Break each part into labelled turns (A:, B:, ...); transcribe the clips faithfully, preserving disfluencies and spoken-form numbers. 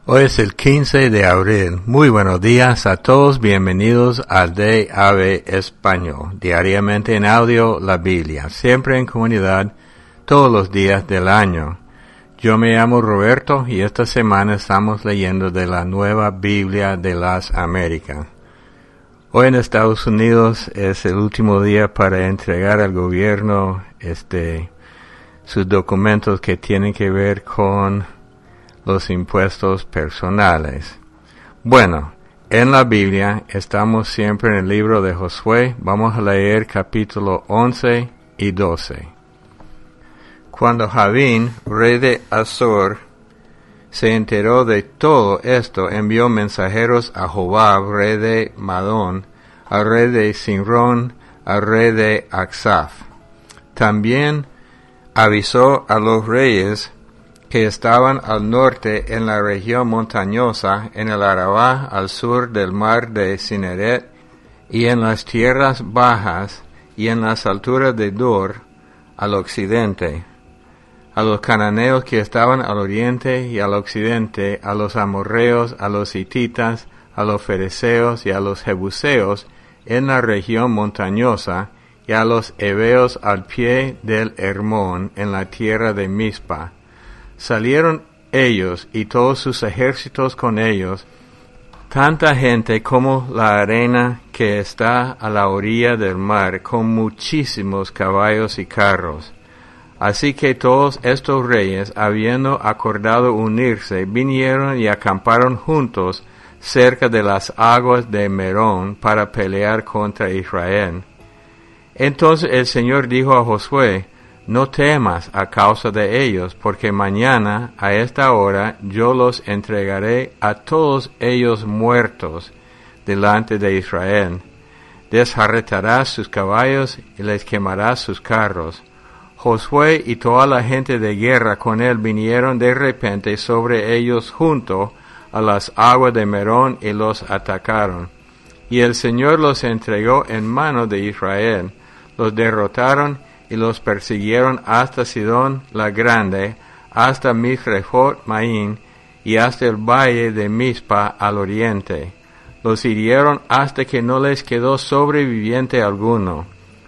A: Hoy es el quince de abril. Muy buenos días a todos. Bienvenidos al D A B Español. Diariamente en audio, la Biblia. Siempre en comunidad, todos los días del año. Yo me llamo Roberto y esta semana estamos leyendo de la Nueva Biblia de las Américas. Hoy en Estados Unidos es el último día para entregar al gobierno este sus documentos que tienen que ver con los impuestos personales. Bueno, en la Biblia estamos siempre en el libro de Josué. Vamos a leer capítulo once y doce. Cuando Javín, rey de Azor, se enteró de todo esto, envió mensajeros a Jobab, rey de Madón, al rey de Sinrón, al rey de Aksaf. También avisó a los reyes que estaban al norte en la región montañosa, en el Arabá, al sur del mar de Cineret, y en las tierras bajas, y en las alturas de Dor, al occidente, a los cananeos que estaban al oriente y al occidente, a los amorreos, a los hititas, a los fereceos y a los jebuseos, en la región montañosa, y a los heveos al pie del Hermón, en la tierra de Mizpa. Salieron ellos y todos sus ejércitos con ellos, tanta gente como la arena que está a la orilla del mar, con muchísimos caballos y carros. Así que todos estos reyes, habiendo acordado unirse, vinieron y acamparon juntos cerca de las aguas de Merón para pelear contra Israel. Entonces el Señor dijo a Josué: no temas a causa de ellos, porque mañana a esta hora yo los entregaré a todos ellos muertos delante de Israel. Desjarretarás sus caballos y les quemarás sus carros. Josué y toda la gente de guerra con él vinieron de repente sobre ellos junto a las aguas de Merón y los atacaron. Y el Señor los entregó en mano de Israel. Los derrotaron y los persiguieron hasta Sidón la Grande, hasta Misrefot Maín, y hasta el valle de Mizpa al oriente. Los hirieron hasta que no les quedó sobreviviente alguno.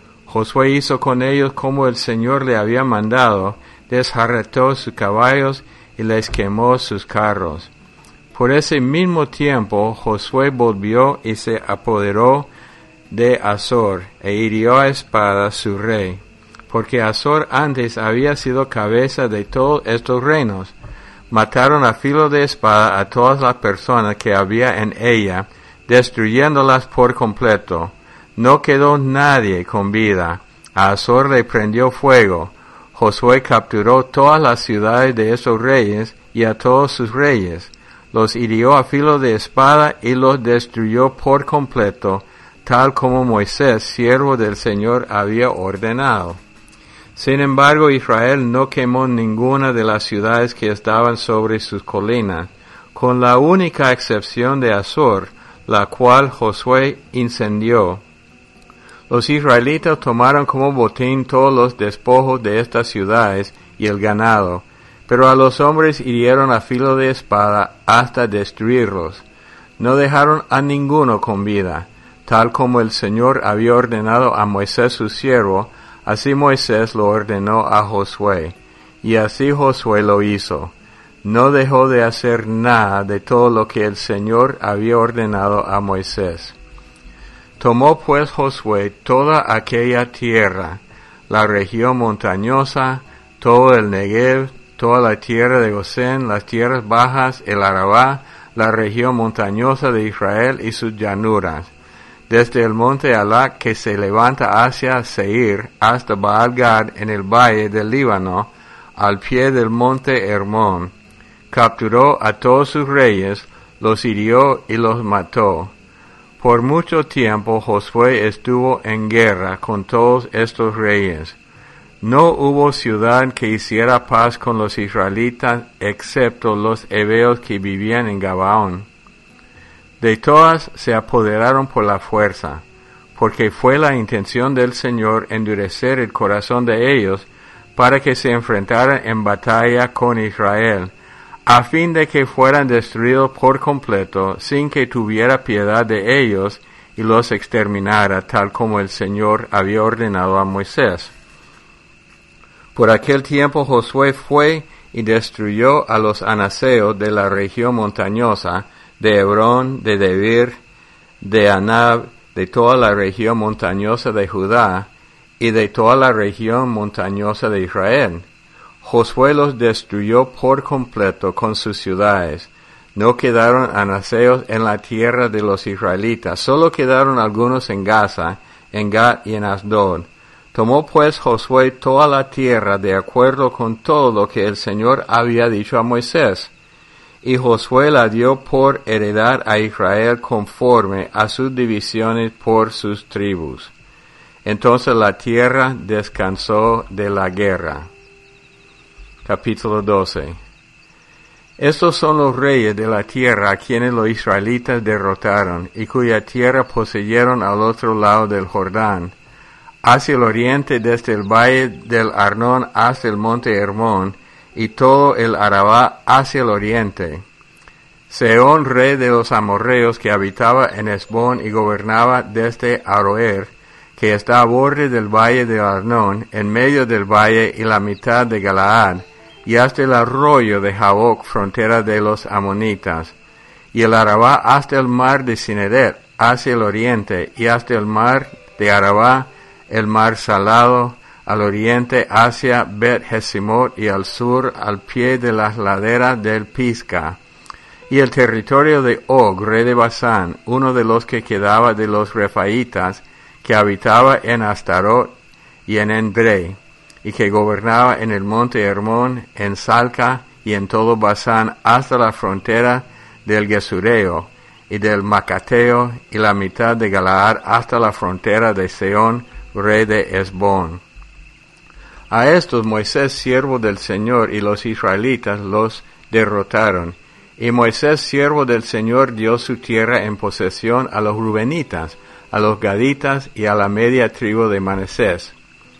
A: Josué hizo con ellos como el Señor le había mandado, desjarretó sus caballos y les quemó sus carros. Por ese mismo tiempo Josué volvió y se apoderó de Azor, e hirió a espada su rey, porque Azor antes había sido cabeza de todos estos reinos. Mataron a filo de espada a todas las personas que había en ella, destruyéndolas por completo. No quedó nadie con vida. A Azor le prendió fuego. Josué capturó todas las ciudades de esos reyes y a todos sus reyes. Los hirió a filo de espada y los destruyó por completo, tal como Moisés, siervo del Señor, había ordenado. Sin embargo, Israel no quemó ninguna de las ciudades que estaban sobre sus colinas, con la única excepción de Azor, la cual Josué incendió. Los israelitas tomaron como botín todos los despojos de estas ciudades y el ganado, pero a los hombres hirieron a filo de espada hasta destruirlos. No dejaron a ninguno con vida, tal como el Señor había ordenado a Moisés su siervo. Así Moisés lo ordenó a Josué, y así Josué lo hizo. No dejó de hacer nada de todo lo que el Señor había ordenado a Moisés. Tomó pues Josué toda aquella tierra, la región montañosa, todo el Negev, toda la tierra de Gosén, las tierras bajas, el Arabá, la región montañosa de Israel y sus llanuras, desde el monte Alac que se levanta hacia Seir hasta Baal-Gad en el valle del Líbano, al pie del monte Hermón. Capturó a todos sus reyes, los hirió y los mató. Por mucho tiempo Josué estuvo en guerra con todos estos reyes. No hubo ciudad que hiciera paz con los israelitas, excepto los heveos que vivían en Gabaón. De todas se apoderaron por la fuerza, porque fue la intención del Señor endurecer el corazón de ellos para que se enfrentaran en batalla con Israel, a fin de que fueran destruidos por completo, sin que tuviera piedad de ellos y los exterminara, tal como el Señor había ordenado a Moisés. Por aquel tiempo Josué fue y destruyó a los anaseos de la región montañosa, de Hebrón, de Debir, de Anab, de toda la región montañosa de Judá, y de toda la región montañosa de Israel. Josué los destruyó por completo con sus ciudades. No quedaron anaseos en la tierra de los israelitas, solo quedaron algunos en Gaza, en Gat y en Asdod. Tomó pues Josué toda la tierra de acuerdo con todo lo que el Señor había dicho a Moisés. Y Josué la dio por heredad a Israel conforme a sus divisiones por sus tribus. Entonces la tierra descansó de la guerra. Capítulo doce. Estos son los reyes de la tierra a quienes los israelitas derrotaron y cuya tierra poseyeron al otro lado del Jordán, hacia el oriente desde el valle del Arnón hasta el monte Hermón y todo el Arabá hacia el oriente. Sehón, rey de los amorreos que habitaba en Hesbón y gobernaba desde Aroer, que está a borde del valle del Arnón, en medio del valle y la mitad de Galaad, y hasta el arroyo de Jaboc, frontera de los amonitas, y el Arabá hasta el mar de Cineret, hacia el oriente, y hasta el mar de Arabá, el mar salado, al oriente hacia Bet Jesimot, y al sur al pie de las laderas del Pisga, y el territorio de Og, rey de Basán, uno de los que quedaba de los refaitas, que habitaba en Astarot y en Endrei, y que gobernaba en el monte Hermón, en Salca y en todo Basán, hasta la frontera del Gesureo y del Macateo, y la mitad de Galaad hasta la frontera de Sehón, rey de Hesbón. A estos Moisés, siervo del Señor, y los israelitas los derrotaron, y Moisés, siervo del Señor, dio su tierra en posesión a los rubenitas, a los gaditas y a la media tribu de Manasés.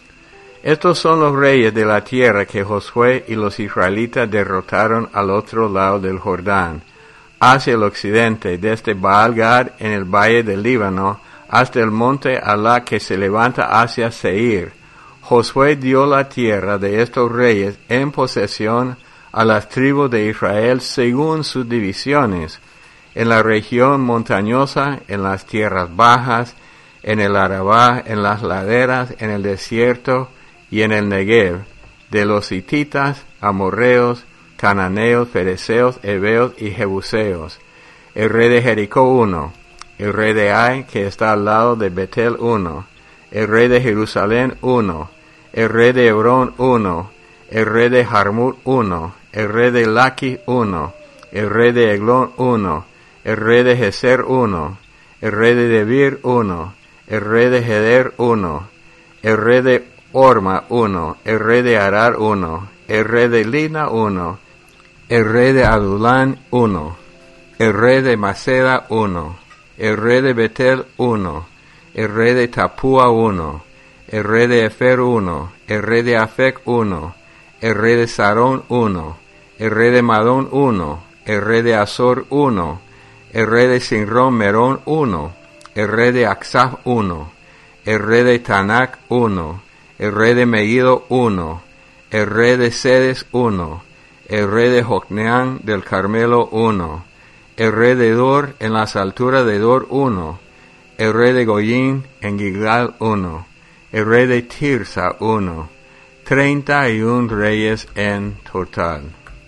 A: Estos son los reyes de la tierra que Josué y los israelitas derrotaron al otro lado del Jordán, hacia el occidente, desde Baal-Gad en el valle del Líbano, hasta el monte Alá que se levanta hacia Seir. Josué dio la tierra de estos reyes en posesión a las tribus de Israel según sus divisiones, en la región montañosa, en las tierras bajas, en el Arabá, en las laderas, en el desierto y en el Negev, de los hititas, amorreos, cananeos, fereceos, heveos y jebuseos. El rey de Jericó uno, el rey de Ai, que está al lado de Betel uno, el rey de Jerusalén uno, el rey de Hebrón uno, el rey de Jarmut uno, el rey de Laqui uno, el rey de Eglón uno, el rey de Geser uno, el rey de Debir uno, el rey de Heder uno, el rey de Orma uno, el rey de Arar uno, el rey de Lina uno, el rey de Adulán uno, el rey de Maceda uno, el rey de Betel uno, el rey de Tapúa uno, el rey de Efer uno, el rey de Afec uno, el rey de Sarón uno, el rey de Madón uno, el rey de Azor uno, el rey de Sinrón Merón uno, el rey de Aksaf uno, el rey de Tanac uno, el rey de Megiddo uno, el rey de Sedes uno, el rey de Jocneán del Carmelo uno, el rey de Dor en las alturas de Dor uno, el rey de Goyín en Gilgal uno, el rey de Tirsa uno, treinta y un reyes en total.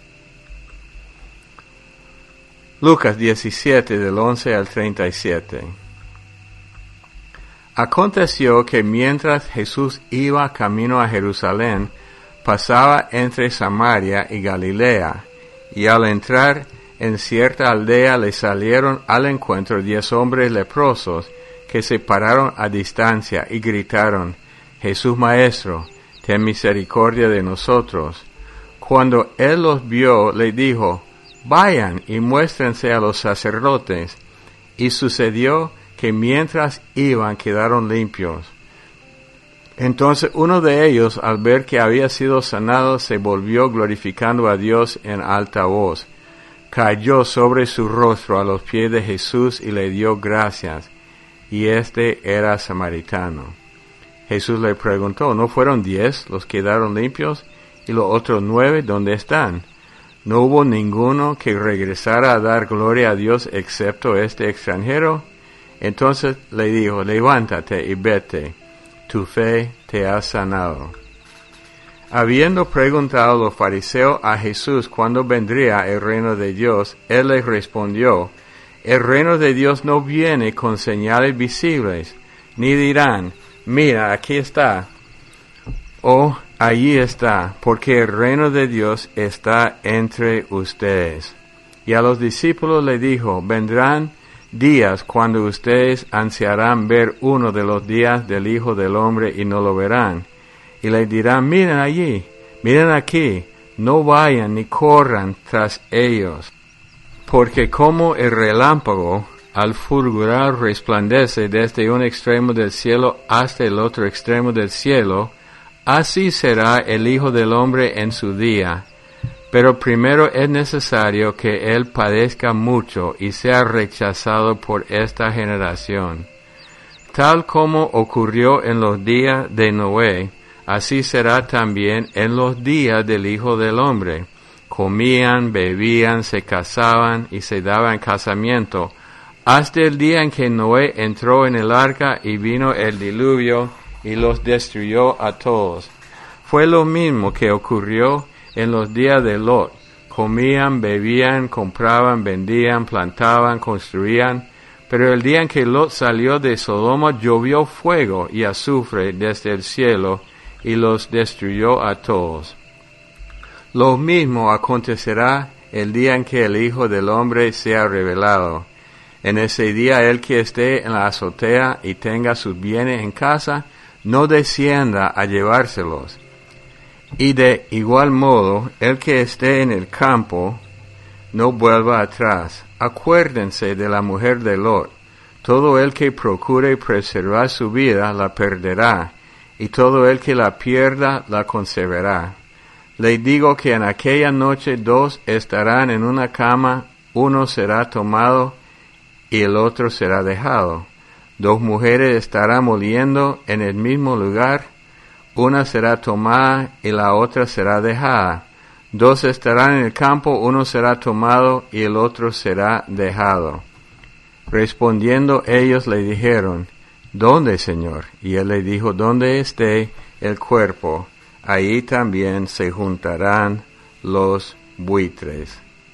A: Lucas diecisiete del once al treinta y siete. Aconteció que mientras Jesús iba camino a Jerusalén, pasaba entre Samaria y Galilea, y al entrar en cierta aldea le salieron al encuentro diez hombres leprosos, que se pararon a distancia y gritaron: Jesús Maestro, ten misericordia de nosotros. Cuando él los vio, le dijo: Vayan y muéstrense a los sacerdotes. Y sucedió que mientras iban quedaron limpios. Entonces uno de ellos, al ver que había sido sanado, se volvió glorificando a Dios en alta voz. Cayó sobre su rostro a los pies de Jesús y le dio gracias. Y este era samaritano. Jesús le preguntó, ¿no fueron diez los que quedaron limpios? ¿Y los otros nueve dónde están? ¿No hubo ninguno que regresara a dar gloria a Dios excepto este extranjero? Entonces le dijo, levántate y vete, tu fe te ha sanado. Habiendo preguntado los fariseos a Jesús cuándo vendría el reino de Dios, él les respondió, el reino de Dios no viene con señales visibles, ni dirán, mira, aquí está, o allí está, porque el reino de Dios está entre ustedes. Y a los discípulos le dijo, vendrán días cuando ustedes ansiarán ver uno de los días del Hijo del Hombre y no lo verán. Y les dirán, miren allí, miren aquí, no vayan ni corran tras ellos. Porque como el relámpago al fulgurar resplandece desde un extremo del cielo hasta el otro extremo del cielo, así será el Hijo del Hombre en su día. Pero primero es necesario que Él padezca mucho y sea rechazado por esta generación. Tal como ocurrió en los días de Noé, así será también en los días del Hijo del Hombre. Comían, bebían, se casaban y se daban casamiento, hasta el día en que Noé entró en el arca y vino el diluvio y los destruyó a todos. Fue lo mismo que ocurrió en los días de Lot. Comían, bebían, compraban, vendían, plantaban, construían. Pero el día en que Lot salió de Sodoma llovió fuego y azufre desde el cielo y los destruyó a todos. Lo mismo acontecerá el día en que el Hijo del Hombre sea revelado. En ese día el que esté en la azotea y tenga sus bienes en casa, no descienda a llevárselos. Y de igual modo, el que esté en el campo, no vuelva atrás. Acuérdense de la mujer de Lot. Todo el que procure preservar su vida, la perderá, y todo el que la pierda, la conservará. Les digo que en aquella noche dos estarán en una cama, uno será tomado y el otro será dejado. Dos mujeres estarán moliendo en el mismo lugar, una será tomada y la otra será dejada. Dos estarán en el campo, uno será tomado y el otro será dejado. Respondiendo ellos le dijeron, ¿dónde, Señor? Y él le dijo, donde esté el cuerpo, ahí también se juntarán los buitres.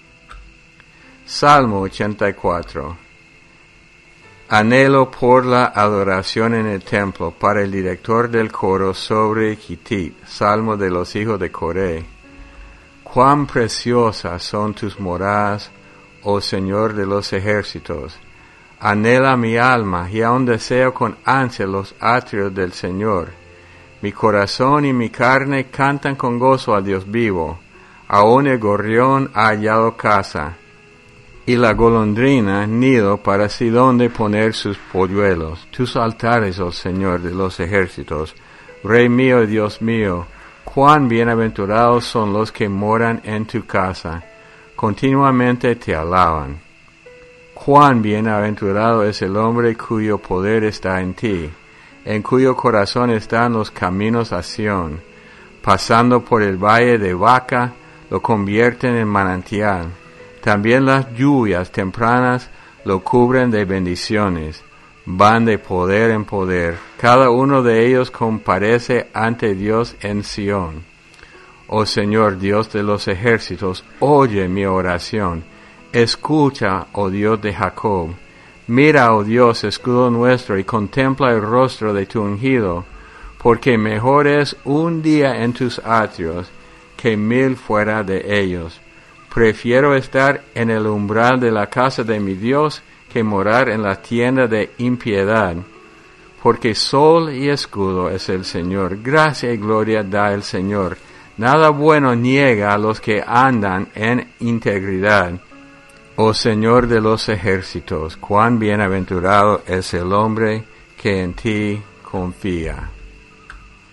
A: Salmo ochenta y cuatro. Anhelo por la adoración en el templo, para el director del coro sobre Gitit, salmo de los hijos de Coré. Cuán preciosas son tus moradas, oh Señor de los ejércitos. Anhela mi alma, y aún deseo con ansia los atrios del Señor. Mi corazón y mi carne cantan con gozo a Dios vivo. Aún el gorrión ha hallado casa, y la golondrina nido para sí donde poner sus polluelos. Tus altares, oh Señor de los ejércitos, Rey mío y Dios mío, cuán bienaventurados son los que moran en tu casa, continuamente te alaban. Cuán bienaventurado es el hombre cuyo poder está en ti, en cuyo corazón están los caminos a Sión. Pasando por el valle de Baca, lo convierten en manantial. También las lluvias tempranas lo cubren de bendiciones. Van de poder en poder. Cada uno de ellos comparece ante Dios en Sión. Oh Señor, Dios de los ejércitos, oye mi oración. Escucha, oh Dios de Jacob. Mira, oh Dios, escudo nuestro, y contempla el rostro de tu ungido, porque mejor es un día en tus atrios que mil fuera de ellos. Prefiero estar en el umbral de la casa de mi Dios que morar en la tienda de impiedad, porque sol y escudo es el Señor, gracia y gloria da el Señor. Nada bueno niega a los que andan en integridad. Oh Señor de los ejércitos, cuán bienaventurado es el hombre que en ti confía.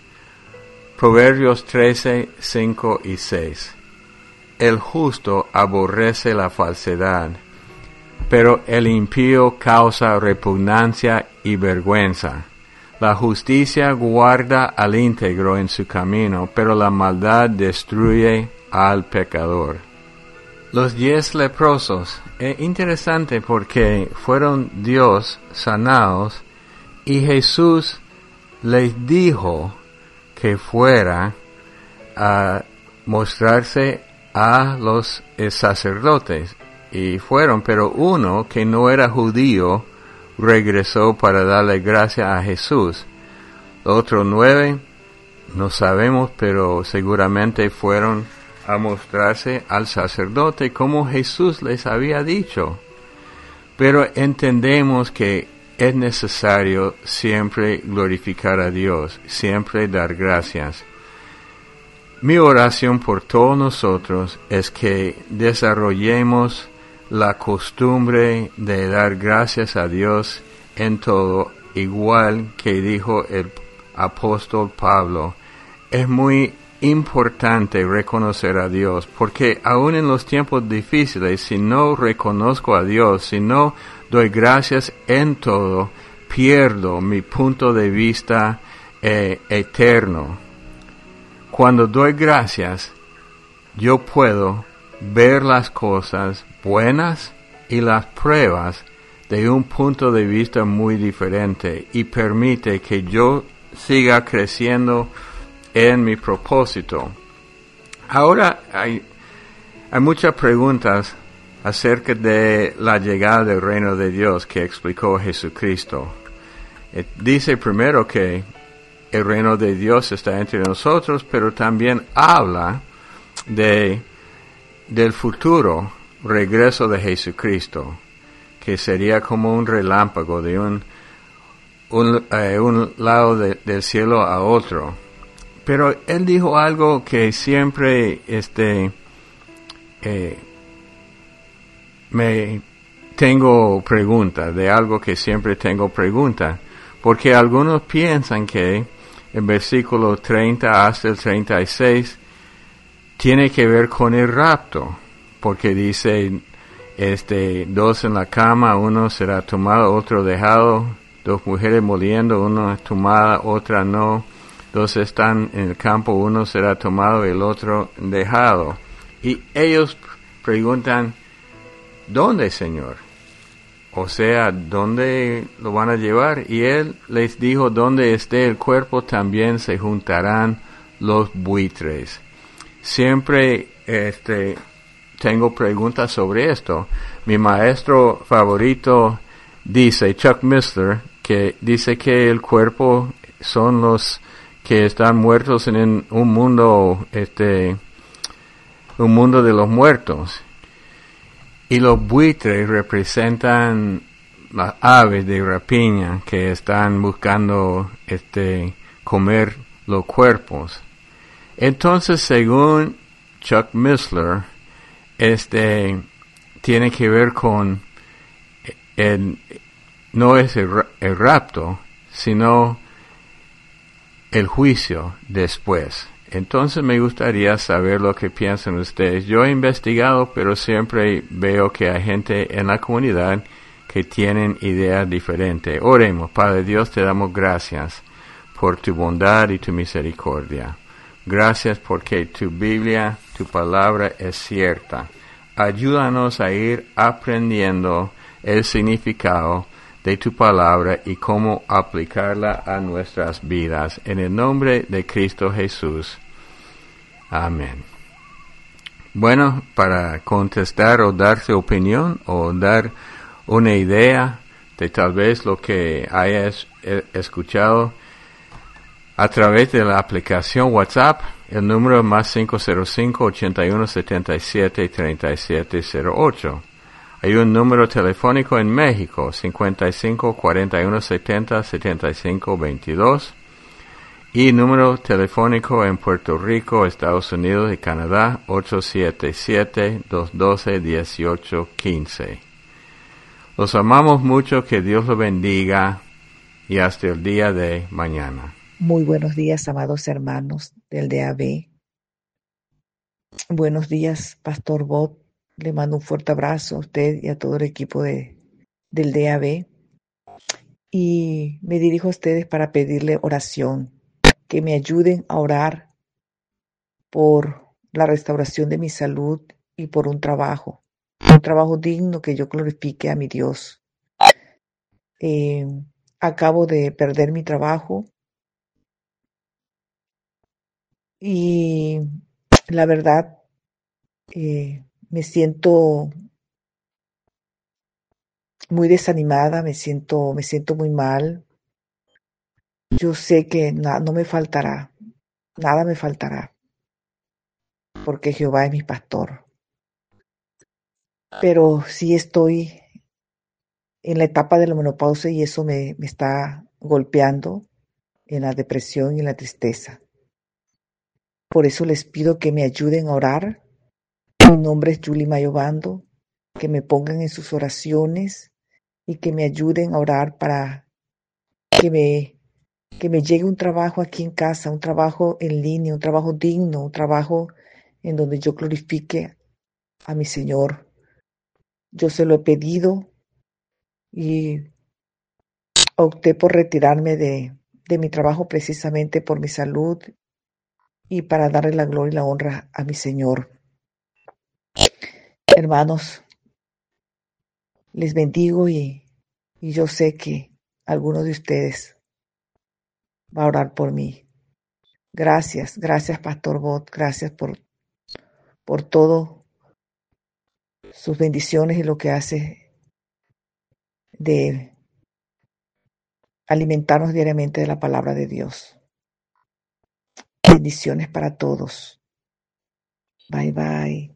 A: Proverbios trece, cinco y seis. El justo aborrece la falsedad, pero el impío causa repugnancia y vergüenza. La justicia guarda al íntegro en su camino, pero la maldad destruye al pecador. Los diez leprosos. Es interesante porque fueron Dios sanados y Jesús les dijo que fuera a mostrarse a los sacerdotes. Y fueron, pero uno que no era judío regresó para darle gracias a Jesús. Los otros nueve, no sabemos, pero seguramente fueron a mostrarse al sacerdote como Jesús les había dicho. Pero entendemos que es necesario siempre glorificar a Dios, siempre dar gracias. Mi oración por todos nosotros es que desarrollemos la costumbre de dar gracias a Dios en todo, igual que dijo el apóstol Pablo. Es muy importante reconocer a Dios, porque aún en los tiempos difíciles, si no reconozco a Dios, si no doy gracias en todo, pierdo mi punto de vista eh, eterno. Cuando doy gracias, yo puedo ver las cosas buenas y las pruebas de un punto de vista muy diferente y permite que yo siga creciendo en mi propósito. Ahora hay, hay muchas preguntas acerca de la llegada del reino de Dios que explicó Jesucristo. Eh, dice primero que el reino de Dios está entre nosotros, pero también habla de del futuro regreso de Jesucristo, que sería como un relámpago de un, un, eh, un lado de, del cielo a otro. Pero él dijo algo que siempre este, eh, me tengo preguntas, de algo que siempre tengo preguntas, porque algunos piensan que el versículo treinta hasta el treinta y seis tiene que ver con el rapto, porque dice, este, dos en la cama, uno será tomado, otro dejado, dos mujeres moliendo, una es tomada, otra no, dos están en el campo, uno será tomado y el otro dejado. Y ellos preguntan, ¿dónde, Señor? O sea, ¿dónde lo van a llevar? Y él les dijo, donde esté el cuerpo también se juntarán los buitres. Siempre este, tengo preguntas sobre esto. Mi maestro favorito dice, Chuck Missler, que dice que el cuerpo son los que están muertos en un mundo, este, un mundo de los muertos. Y los buitres representan las aves de rapiña que están buscando este, comer los cuerpos. Entonces, según Chuck Missler, este tiene que ver con el, no es el, el rapto, sino el juicio después. Entonces me gustaría saber lo que piensan ustedes. Yo he investigado, pero siempre veo que hay gente en la comunidad que tienen ideas diferentes. Oremos. Padre Dios, te damos gracias por tu bondad y tu misericordia. Gracias porque tu Biblia, tu palabra es cierta. Ayúdanos a ir aprendiendo el significado de tu palabra y cómo aplicarla a nuestras vidas. En el nombre de Cristo Jesús. Amén. Bueno, para contestar o dar su opinión o dar una idea de tal vez lo que hayas escuchado a través de la aplicación WhatsApp, el número es más cinco cero cinco, ochenta y uno setenta y siete, treinta y siete cero ocho. Hay un número telefónico en México, cincuenta y cinco, cuarenta y uno setenta, setenta y cinco veintidós. Y número telefónico en Puerto Rico, Estados Unidos y Canadá, ocho siete siete, dos uno dos, uno ocho uno cinco. Los amamos mucho, que Dios los bendiga y hasta el día de mañana.
B: Muy buenos días, amados hermanos del D A B. Buenos días, Pastor Bob. Le mando un fuerte abrazo a usted y a todo el equipo de, del D A B. Y me dirijo a ustedes para pedirle oración, que me ayuden a orar por la restauración de mi salud y por un trabajo, un trabajo digno que yo glorifique a mi Dios. Eh, acabo de perder mi trabajo y la verdad eh, me siento muy desanimada, me siento, me siento muy mal. Yo sé que na- no me faltará, nada me faltará, porque Jehová es mi pastor. Pero sí estoy en la etapa de la menopausia y eso me, me está golpeando en la depresión y en la tristeza. Por eso les pido que me ayuden a orar. Mi nombre es Julie Mayobando, que me pongan en sus oraciones y que me ayuden a orar para que me que me llegue un trabajo aquí en casa, un trabajo en línea, un trabajo digno, un trabajo en donde yo glorifique a mi Señor. Yo se lo he pedido y opté por retirarme de, de mi trabajo precisamente por mi salud y para darle la gloria y la honra a mi Señor. Hermanos, les bendigo y, y yo sé que alguno de ustedes va a orar por mí. Gracias, gracias Pastor Bot, gracias por, por todo sus bendiciones y lo que hace de alimentarnos diariamente de la palabra de Dios. Bendiciones para todos. Bye bye.